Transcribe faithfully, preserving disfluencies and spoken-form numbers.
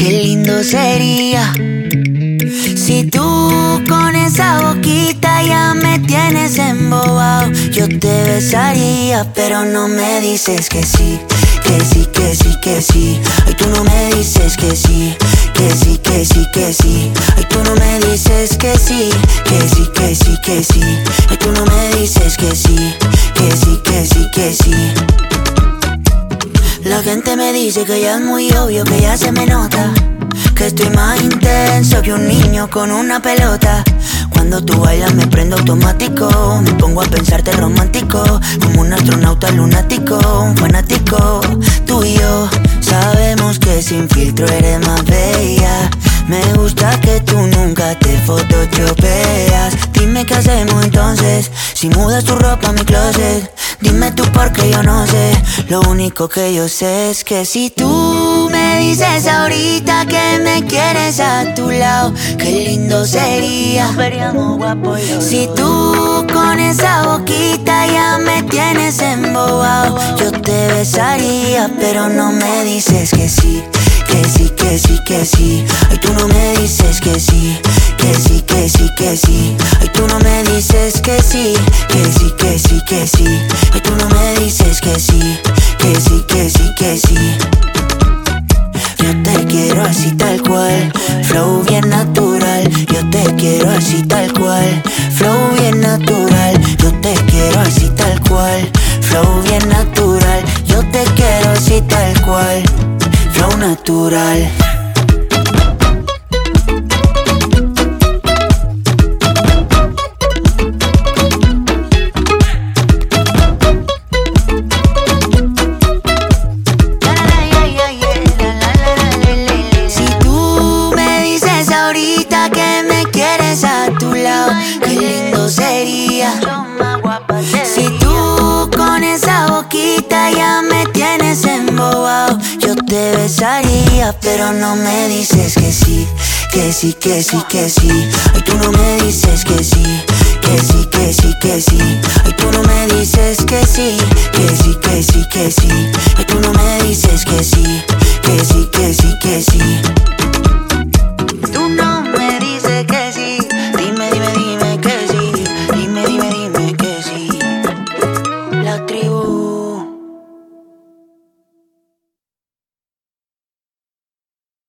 qué lindo sería si tú con esa boquita ya me tienes embobado. Yo te besaría, pero no me dices que sí, que sí, que sí, que sí. Ay, tú no me dices que sí, que sí, que sí, que sí. Ay, tú no me dices que sí, que sí, que sí, que sí. Ay, tú no me dices que sí, que sí, que sí, que sí. La gente me dice que ya es muy obvio, que ya se me nota, que estoy más intenso que un niño con una pelota. Cuando tú bailas me prendo automático, me pongo a pensarte romántico, como un astronauta lunático, un fanático. Tú y yo sabemos que sin filtro eres más bella. Me gusta que tú nunca te photoshopeas. Dime qué hacemos entonces, si mudas tu ropa a mi closet. Dime tú porque yo no sé, lo único que yo sé es que si tú me dices ahorita que me quieres a tu lado, qué lindo sería si tú con esa boquita ya me tienes embobado. Yo te besaría, pero no me dices que sí, que sí, que sí, que sí. Ay, tú no me dices que sí, que sí, que sí, que sí. Ay, tú no me dices que sí, que sí, que sí, que sí. Ay, tú no me dices que sí, que sí, que sí, que sí. Yo te quiero así tal cual, flow bien natural. Yo te quiero así tal cual, flow bien natural. Yo te quiero así tal cual, flow bien natural. Yo te quiero así tal cual, flow natural. Qué lindo sería si tú con esa boquita ya me tienes embobado. Yo te besaría, pero no me dices que sí, que sí, que sí, que sí. Ay, tú no me dices que sí, que sí, que sí, que sí. Ay, tú no me dices que sí, que sí, que sí, que sí. Ay, tú no me dices que sí, que sí, que sí, que sí.